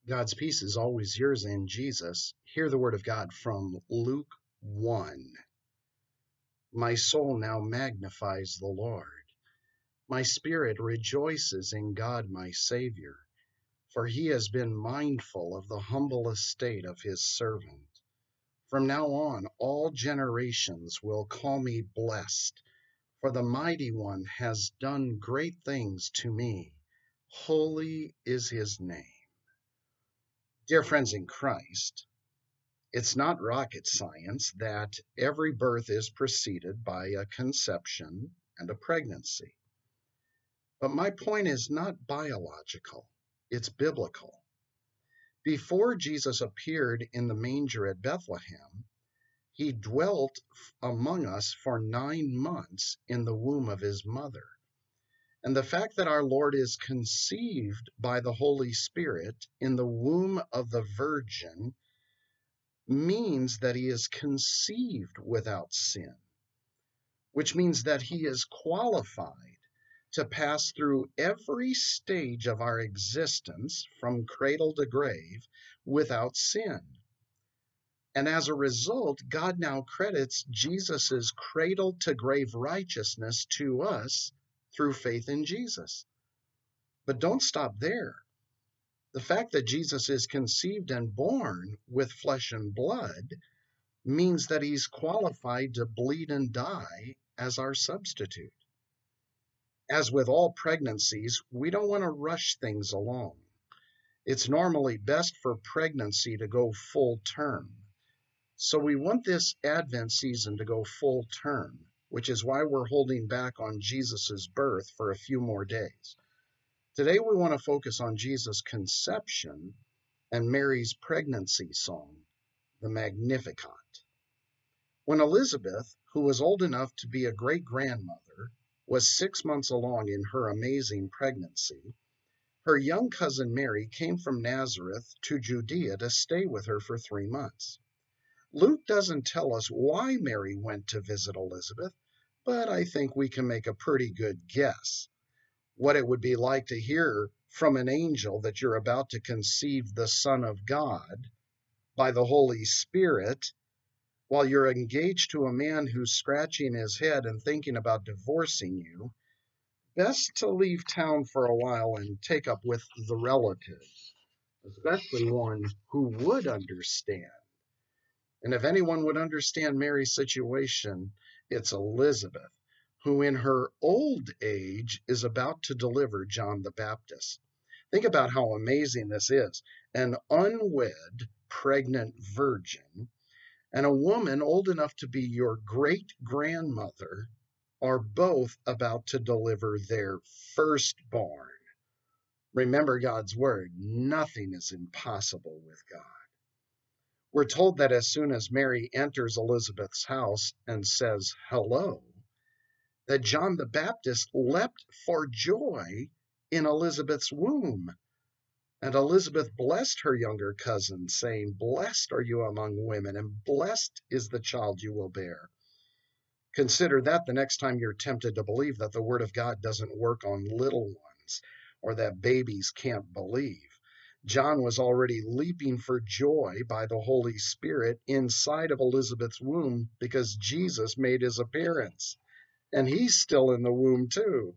God's peace is always yours in Jesus. Hear the word of God from Luke 1. My soul now magnifies the Lord. My spirit rejoices in God my Savior, for he has been mindful of the humble estate of his servant. From now on, all generations will call me blessed, for the Mighty One has done great things to me. Holy is his name. Dear friends in Christ, it's not rocket science that every birth is preceded by a conception and a pregnancy. But my point is not biological, it's biblical. Before Jesus appeared in the manger at Bethlehem, he dwelt among us for 9 months in the womb of his mother. And the fact that our Lord is conceived by the Holy Spirit in the womb of the Virgin means that he is conceived without sin, which means that he is qualified to pass through every stage of our existence from cradle to grave without sin. And as a result, God now credits Jesus's cradle to grave righteousness to us through faith in Jesus. But don't stop there. The fact that Jesus is conceived and born with flesh and blood means that he's qualified to bleed and die as our substitute. As with all pregnancies, we don't want to rush things along. It's normally best for pregnancy to go full term. So we want this Advent season to go full term, which is why we're holding back on Jesus's birth for a few more days. Today we want to focus on Jesus' conception and Mary's pregnancy song, the Magnificat. When Elizabeth, who was old enough to be a great-grandmother, was 6 months along in her amazing pregnancy, her young cousin Mary came from Nazareth to Judea to stay with her for 3 months. Luke doesn't tell us why Mary went to visit Elizabeth, but I think we can make a pretty good guess what it would be like to hear from an angel that you're about to conceive the Son of God by the Holy Spirit while you're engaged to a man who's scratching his head and thinking about divorcing you. Best to leave town for a while and take up with the relatives, especially one who would understand. And if anyone would understand Mary's situation, it's Elizabeth, who in her old age is about to deliver John the Baptist. Think about how amazing this is. An unwed, pregnant virgin and a woman old enough to be your great-grandmother are both about to deliver their firstborn. Remember God's word, nothing is impossible with God. We're told that as soon as Mary enters Elizabeth's house and says hello, that John the Baptist leapt for joy in Elizabeth's womb. And Elizabeth blessed her younger cousin, saying, "Blessed are you among women, and blessed is the child you will bear." Consider that the next time you're tempted to believe that the word of God doesn't work on little ones or that babies can't believe. John was already leaping for joy by the Holy Spirit inside of Elizabeth's womb because Jesus made his appearance. And he's still in the womb too.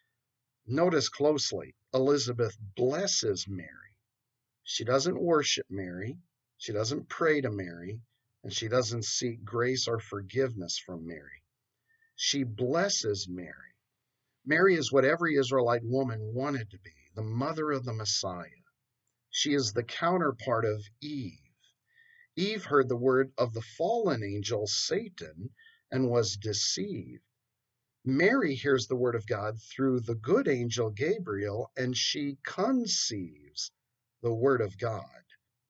Notice closely, Elizabeth blesses Mary. She doesn't worship Mary. She doesn't pray to Mary. And she doesn't seek grace or forgiveness from Mary. She blesses Mary. Mary is what every Israelite woman wanted to be, the mother of the Messiah. She is the counterpart of Eve. Eve heard the word of the fallen angel Satan and was deceived. Mary hears the word of God through the good angel Gabriel, and she conceives the word of God.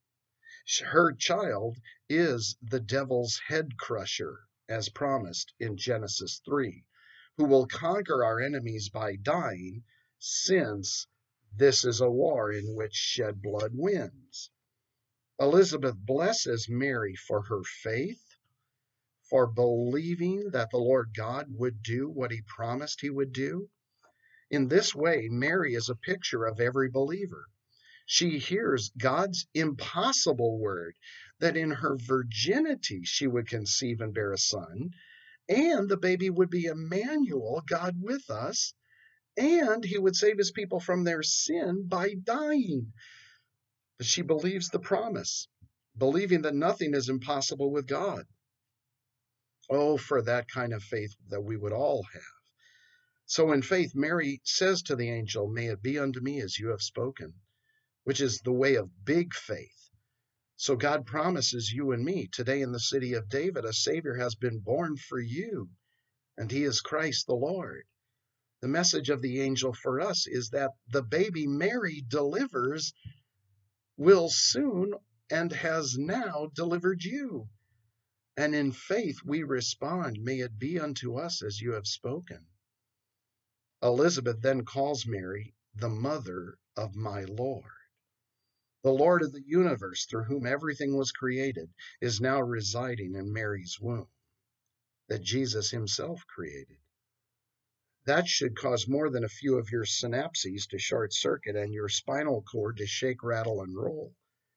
Her child is the devil's head crusher, as promised in Genesis 3, who will conquer our enemies by dying, since this is a war in which shed blood wins. Elizabeth blesses Mary for her faith, for believing that the Lord God would do what he promised he would do. In this way, Mary is a picture of every believer. She hears God's impossible word that in her virginity she would conceive and bear a son, and the baby would be Emmanuel, God with us, and he would save his people from their sin by dying. But she believes the promise, believing that nothing is impossible with God. Oh, for that kind of faith that we would all have. So in faith, Mary says to the angel, "May it be unto me as you have spoken," which is the way of big faith. So God promises you and me today in the city of David, a Savior has been born for you, and he is Christ the Lord. The message of the angel for us is that the baby Mary delivers will soon and has now delivered you. And in faith we respond, "May it be unto us as you have spoken." Elizabeth then calls Mary the mother of my Lord. The Lord of the universe, through whom everything was created, is now residing in Mary's womb, that Jesus himself created. That should cause more than a few of your synapses to short circuit and your spinal cord to shake, rattle, and roll.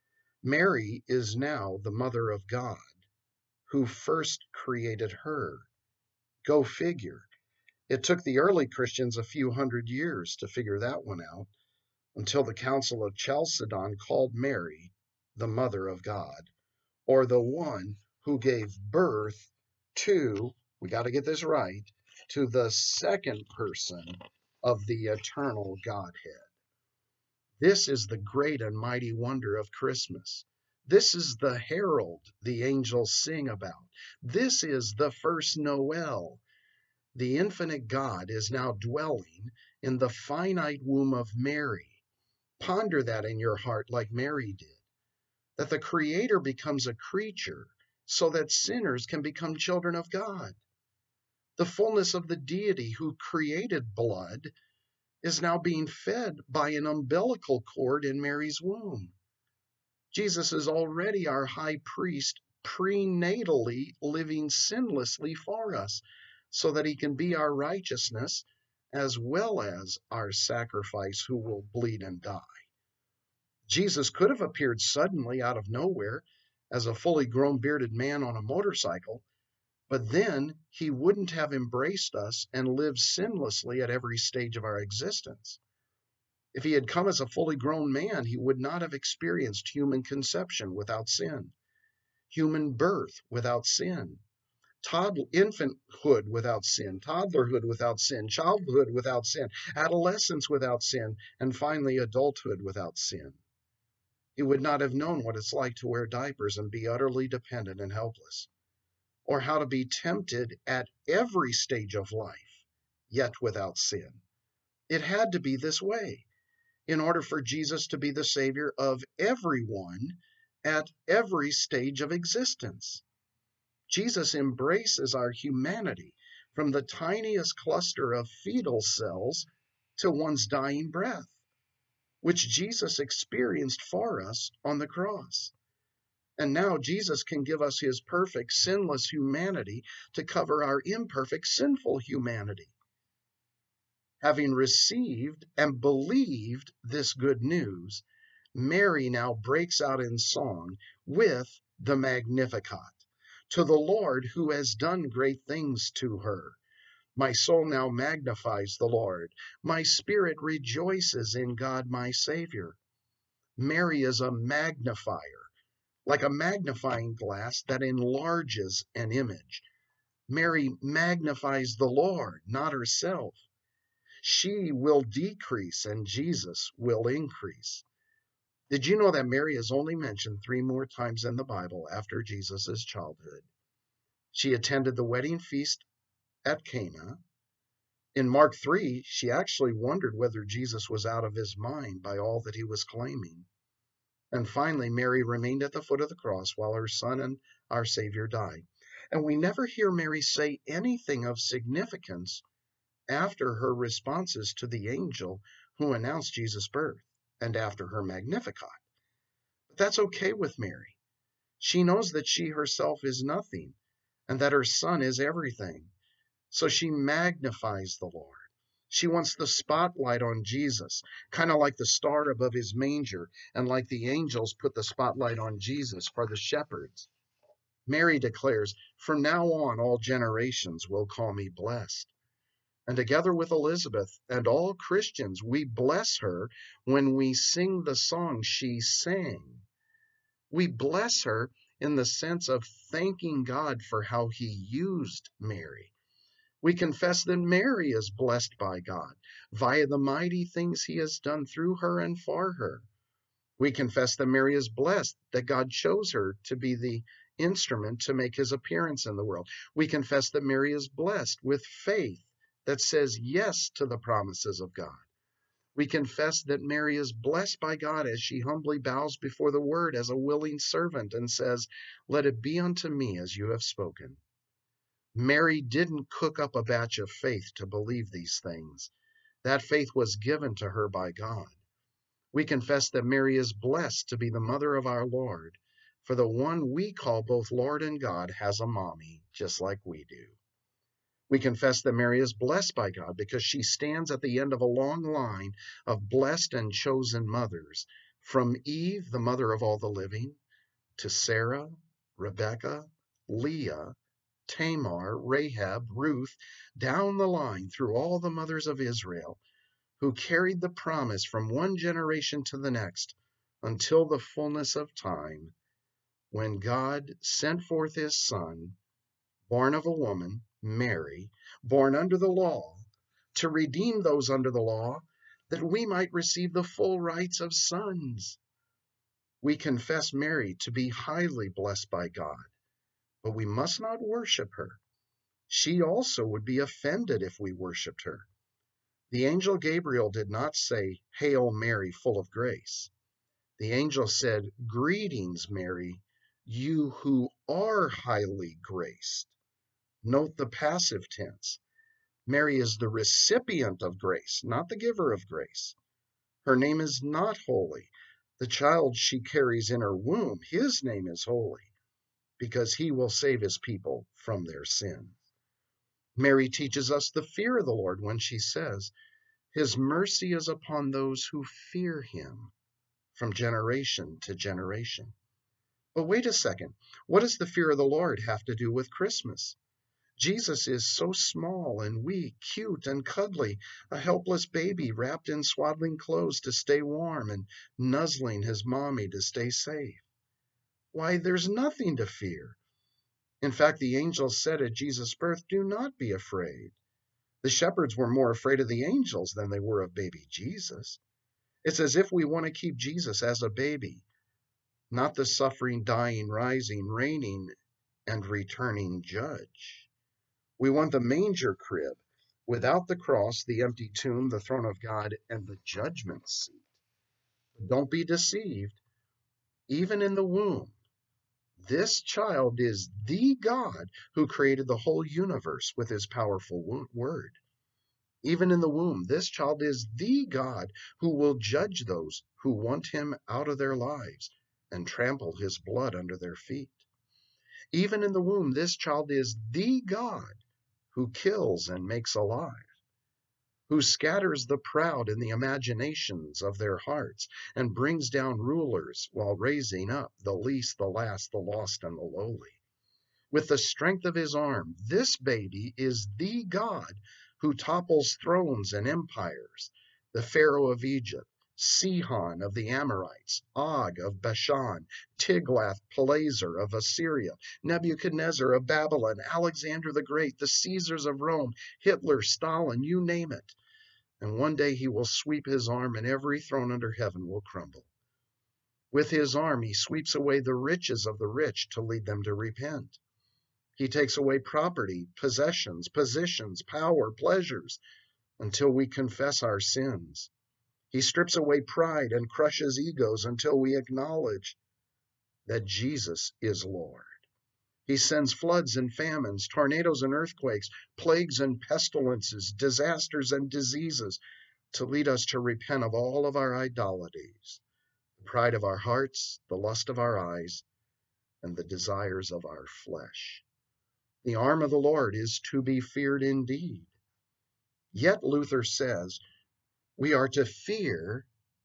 Mary is now the mother of God, who first created her. Go figure. It took the early Christians a few hundred years to figure that one out, until the Council of Chalcedon called Mary the Mother of God, or the one who gave birth to, we got to get this right, to the second person of the eternal Godhead. This is the great and mighty wonder of Christmas. This is the herald the angels sing about. This is the first Noel. The infinite God is now dwelling in the finite womb of Mary. Ponder that in your heart like Mary did, that the Creator becomes a creature so that sinners can become children of God. The fullness of the deity who created blood is now being fed by an umbilical cord in Mary's womb. Jesus is already our high priest, prenatally living sinlessly for us, so that he can be our righteousness as well as our sacrifice who will bleed and die. Jesus could have appeared suddenly out of nowhere as a fully grown bearded man on a motorcycle, but then he wouldn't have embraced us and lived sinlessly at every stage of our existence. If he had come as a fully grown man, he would not have experienced human conception without sin, human birth without sin, infanthood without sin, toddlerhood without sin, childhood without sin, adolescence without sin, and finally adulthood without sin. He would not have known what it's like to wear diapers and be utterly dependent and helpless, or how to be tempted at every stage of life, yet without sin. It had to be this way in order for Jesus to be the Savior of everyone at every stage of existence. Jesus embraces our humanity from the tiniest cluster of fetal cells to one's dying breath, which Jesus experienced for us on the cross. And now Jesus can give us his perfect, sinless humanity to cover our imperfect, sinful humanity. Having received and believed this good news, Mary now breaks out in song with the Magnificat to the Lord who has done great things to her. My soul now magnifies the Lord. My spirit rejoices in God my Savior. Mary is a magnifier, like a magnifying glass that enlarges an image. Mary magnifies the Lord, not herself. She will decrease and Jesus will increase. Did you know that Mary is only mentioned 3 more times in the Bible after Jesus' childhood? She attended the wedding feast at Cana. In Mark 3, she actually wondered whether Jesus was out of his mind by all that he was claiming. And finally, Mary remained at the foot of the cross while her son and our Savior died. And we never hear Mary say anything of significance after her responses to the angel who announced Jesus' birth and after her Magnificat. But that's okay with Mary. She knows that she herself is nothing and that her son is everything. So she magnifies the Lord. She wants the spotlight on Jesus, kind of like the star above his manger, and like the angels put the spotlight on Jesus for the shepherds. Mary declares, "From now on, all generations will call me blessed." And together with Elizabeth and all Christians, we bless her when we sing the song she sang. We bless her in the sense of thanking God for how he used Mary. We confess that Mary is blessed by God via the mighty things he has done through her and for her. We confess that Mary is blessed, that God chose her to be the instrument to make his appearance in the world. We confess that Mary is blessed with faith that says yes to the promises of God. We confess that Mary is blessed by God as she humbly bows before the word as a willing servant and says, "Let it be unto me as you have spoken." Mary didn't cook up a batch of faith to believe these things. That faith was given to her by God. We confess that Mary is blessed to be the mother of our Lord, for the one we call both Lord and God has a mommy, just like we do. We confess that Mary is blessed by God because she stands at the end of a long line of blessed and chosen mothers, from Eve, the mother of all the living, to Sarah, Rebecca, Leah, Tamar, Rahab, Ruth, down the line through all the mothers of Israel, who carried the promise from one generation to the next until the fullness of time, when God sent forth his Son, born of a woman, Mary, born under the law, to redeem those under the law, that we might receive the full rights of sons. We confess Mary to be highly blessed by God, but we must not worship her. She also would be offended if we worshiped her. The angel Gabriel did not say, "Hail Mary, full of grace." The angel said, "Greetings, Mary, you who are highly graced." Note the passive tense. Mary is the recipient of grace, not the giver of grace. Her name is not holy. The child she carries in her womb, his name is holy, because he will save his people from their sins. Mary teaches us the fear of the Lord when she says, "His mercy is upon those who fear him from generation to generation." But wait a second. What does the fear of the Lord have to do with Christmas? Jesus is so small and weak, cute and cuddly, a helpless baby wrapped in swaddling clothes to stay warm and nuzzling his mommy to stay safe. Why, there's nothing to fear. In fact, the angels said at Jesus' birth, "Do not be afraid." The shepherds were more afraid of the angels than they were of baby Jesus. It's as if we want to keep Jesus as a baby, not the suffering, dying, rising, reigning, and returning judge. We want the manger crib without the cross, the empty tomb, the throne of God, and the judgment seat. But don't be deceived. Even in the womb, this child is the God who created the whole universe with his powerful word. Even in the womb, this child is the God who will judge those who want him out of their lives and trample his blood under their feet. Even in the womb, this child is the God who kills and makes alive, who scatters the proud in the imaginations of their hearts and brings down rulers while raising up the least, the last, the lost, and the lowly. With the strength of his arm, this baby is the God who topples thrones and empires, the Pharaoh of Egypt, Sihon of the Amorites, Og of Bashan, Tiglath-Pileser of Assyria, Nebuchadnezzar of Babylon, Alexander the Great, the Caesars of Rome, Hitler, Stalin, you name it. And one day he will sweep his arm and every throne under heaven will crumble. With his arm he sweeps away the riches of the rich to lead them to repent. He takes away property, possessions, positions, power, pleasures, until we confess our sins. He strips away pride and crushes egos until we acknowledge that Jesus is Lord. He sends floods and famines, tornadoes and earthquakes, plagues and pestilences, disasters and diseases to lead us to repent of all of our idolatries, the pride of our hearts, the lust of our eyes, and the desires of our flesh. The arm of the Lord is to be feared indeed. Yet Luther says we are to fear,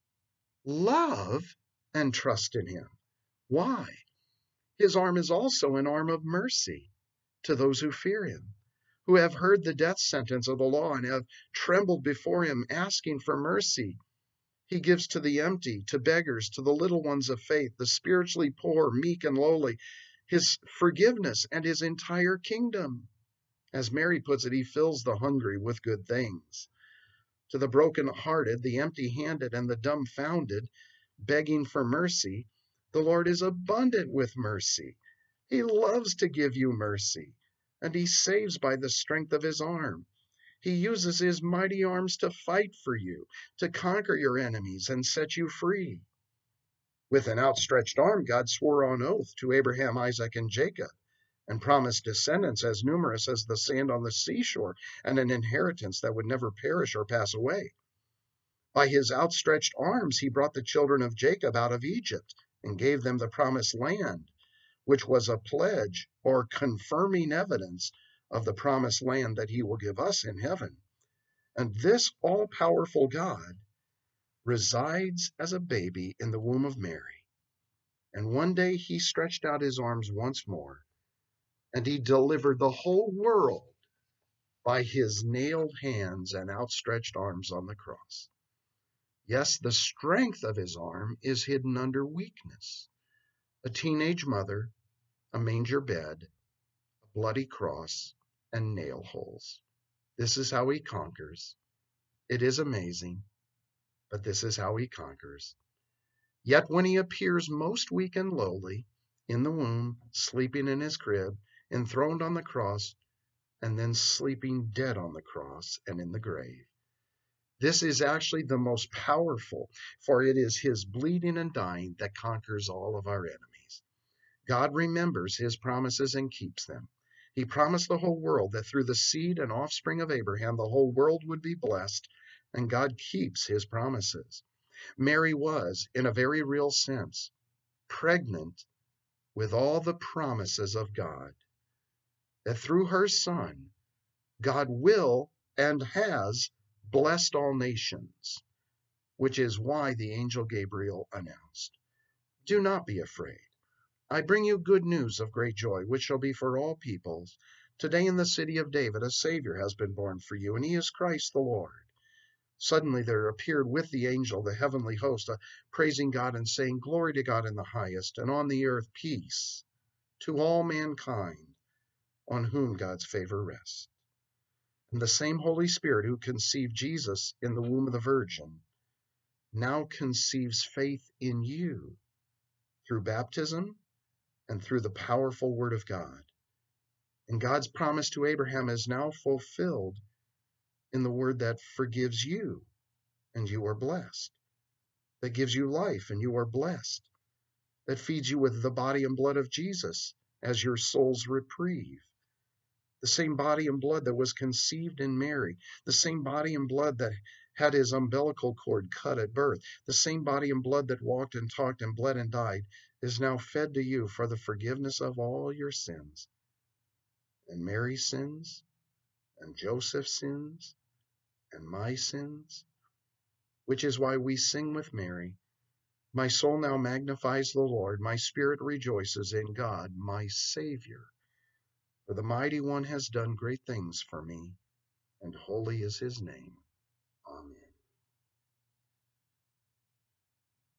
love, and trust in him. Why? His arm is also an arm of mercy to those who fear him, who have heard the death sentence of the law and have trembled before him, asking for mercy. He gives to the empty, to beggars, to the little ones of faith, the spiritually poor, meek, and lowly, his forgiveness and his entire kingdom. As Mary puts it, he fills the hungry with good things. To the broken-hearted, the empty-handed, and the dumbfounded, begging for mercy, the Lord is abundant with mercy. He loves to give you mercy, and he saves by the strength of his arm. He uses his mighty arms to fight for you, to conquer your enemies and set you free. With an outstretched arm, God swore on oath to Abraham, Isaac, and Jacob, and promised descendants as numerous as the sand on the seashore, and an inheritance that would never perish or pass away. By his outstretched arms, he brought the children of Jacob out of Egypt and gave them the promised land, which was a pledge or confirming evidence of the promised land that he will give us in heaven. And this all-powerful God resides as a baby in the womb of Mary. And one day he stretched out his arms once more, and he delivered the whole world by his nailed hands and outstretched arms on the cross. Yes, the strength of his arm is hidden under weakness. A teenage mother, a manger bed, a bloody cross, and nail holes. This is how he conquers. It is amazing, but this is how he conquers. Yet when he appears most weak and lowly, in the womb, sleeping in his crib, enthroned on the cross, and then sleeping dead on the cross and in the grave, this is actually the most powerful, for it is his bleeding and dying that conquers all of our enemies. God remembers his promises and keeps them. He promised the whole world that through the seed and offspring of Abraham, the whole world would be blessed, and God keeps his promises. Mary was, in a very real sense, pregnant with all the promises of God, that through her Son, God will and has blessed all nations, which is why the angel Gabriel announced, "Do not be afraid. I bring you good news of great joy, which shall be for all peoples. Today in the city of David a Savior has been born for you, and he is Christ the Lord." Suddenly there appeared with the angel the heavenly host, praising God and saying, "Glory to God in the highest, and on the earth peace to all mankind, on whom God's favor rests." And the same Holy Spirit who conceived Jesus in the womb of the Virgin now conceives faith in you through baptism and through the powerful Word of God. And God's promise to Abraham is now fulfilled in the Word that forgives you, and you are blessed, that gives you life, and you are blessed, that feeds you with the body and blood of Jesus as your soul's reprieve. The same body and blood that was conceived in Mary, the same body and blood that had his umbilical cord cut at birth, the same body and blood that walked and talked and bled and died, is now fed to you for the forgiveness of all your sins. And Mary's sins, and Joseph's sins, and my sins, which is why we sing with Mary, "My soul now magnifies the Lord, my spirit rejoices in God, my Savior. For the Mighty One has done great things for me, and holy is his name."